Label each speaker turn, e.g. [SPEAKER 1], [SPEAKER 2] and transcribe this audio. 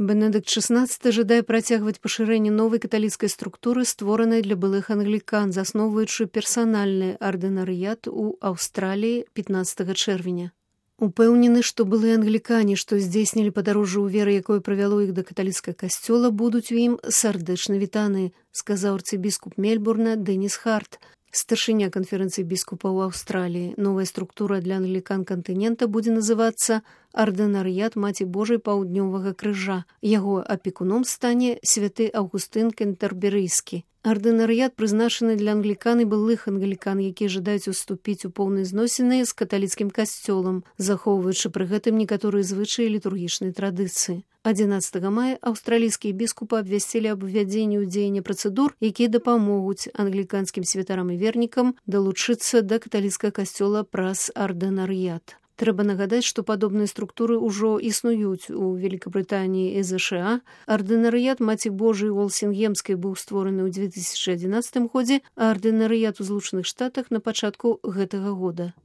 [SPEAKER 1] Бенедыкт XVI жадае працягваць пашырэнне новай каталіцкай структуры, створанай для былых англікан, засноўваючы персанальны ардынарыят у Аўстраліі 15 чэрвеня. Упэўнены, што былыя англікане, што здзейснілі падарожжа ў веры, якое правяло іх да каталіцкага касцёла, будуць у ім сардэчна вітаныя, сказаў арцыбіскуп Мельбурна Дэніс Харт, старшыня канферэнцыі біскупаў Аўстраліі. Новая структура для англікан кантынента будзе называцца ардынарыят Маці Божай паўднёвага крыжа. Яго апекуном стане святы Аўгустын Кентэрберыйскі. Ардынарыят прызначаны для англікан і былых англікан, якія жадаюць уступіць у поўныя зносіны з каталіцкім касцёлам, захоўваючы пры гэтым некаторыя звычаі літургічнай традыцыі. 11 мая аўстралійскія біскупы абвясцілі аб увядзенні ў дзеянне працэдур, якія дапамогуць англіканскім святарам і вернікам далучыцца да каталіцкага касцёла праз ардынарыят. Трэба нагадаць, што падобныя структуры ўжо існуюць у Великабрытаніі і ЗША. Ардынарыят Маці Божай Уолсінгемскай быў створаны ў 2011 годзе, а ардынарыят у Злучаных Штатах на пачатку гэтага года.